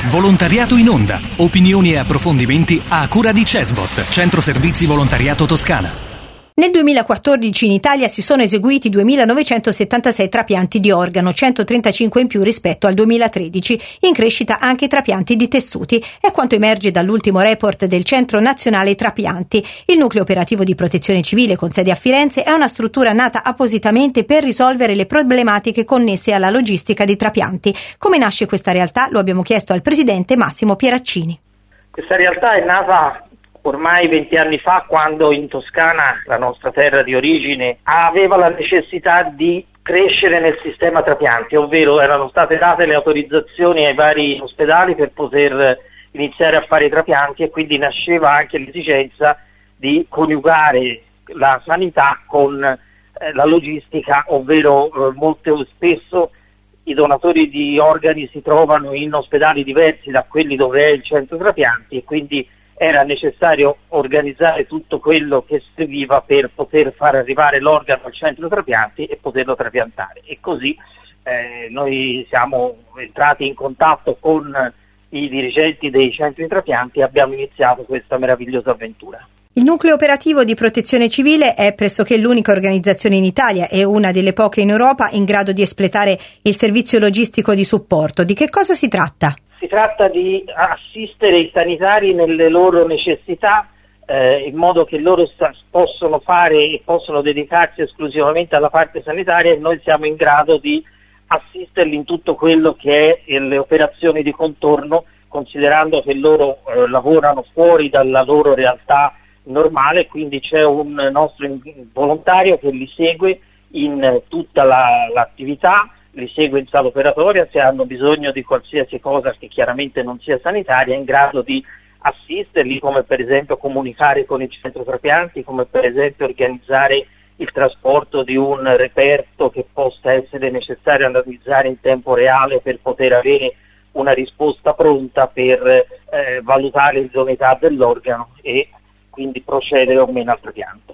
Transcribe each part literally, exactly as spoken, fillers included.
Volontariato in onda. Opinioni e approfondimenti a cura di Cesvot, Centro Servizi Volontariato Toscana. Nel duemilaquattordici in Italia si sono eseguiti duemilanovecentosettantasei trapianti di organo, centotrentacinque in più rispetto al duemilatredici, in crescita anche i trapianti di tessuti. È quanto emerge dall'ultimo report del Centro Nazionale Trapianti. Il nucleo operativo di protezione civile con sede a Firenze è una struttura nata appositamente per risolvere le problematiche connesse alla logistica di trapianti. Come nasce questa realtà? Lo abbiamo chiesto al presidente Massimo Pieraccini. Questa realtà è nata ormai venti anni fa, quando in Toscana, la nostra terra di origine, aveva la necessità di crescere nel sistema trapianti, ovvero erano state date le autorizzazioni ai vari ospedali per poter iniziare a fare i trapianti, e quindi nasceva anche l'esigenza di coniugare la sanità con eh, la logistica, ovvero eh, molto spesso i donatori di organi si trovano in ospedali diversi da quelli dove è il centro trapianti, e quindi era necessario organizzare tutto quello che serviva per poter far arrivare l'organo al centro trapianti e poterlo trapiantare. E così eh, noi siamo entrati in contatto con i dirigenti dei centri trapianti e abbiamo iniziato questa meravigliosa avventura. Il nucleo operativo di protezione civile è pressoché l'unica organizzazione in Italia e una delle poche in Europa in grado di espletare il servizio logistico di supporto. Di che cosa si tratta? Si tratta di assistere i sanitari nelle loro necessità, eh, in modo che loro sa- possono fare e possono dedicarsi esclusivamente alla parte sanitaria, e noi siamo in grado di assisterli in tutto quello che è le operazioni di contorno, considerando che loro eh, lavorano fuori dalla loro realtà normale, quindi c'è un nostro volontario che li segue in eh, tutta la, l'attività, li segue in sala operatoria, se hanno bisogno di qualsiasi cosa che chiaramente non sia sanitaria, è in grado di assisterli, come per esempio comunicare con il centro trapianti, come per esempio organizzare il trasporto di un reperto che possa essere necessario analizzare in tempo reale per poter avere una risposta pronta per eh, valutare l'idoneità dell'organo e quindi procedere o meno al trapianto.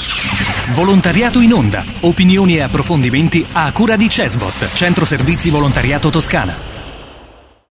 Volontariato in onda. Opinioni e approfondimenti a cura di Cesvot, Centro Servizi Volontariato Toscana.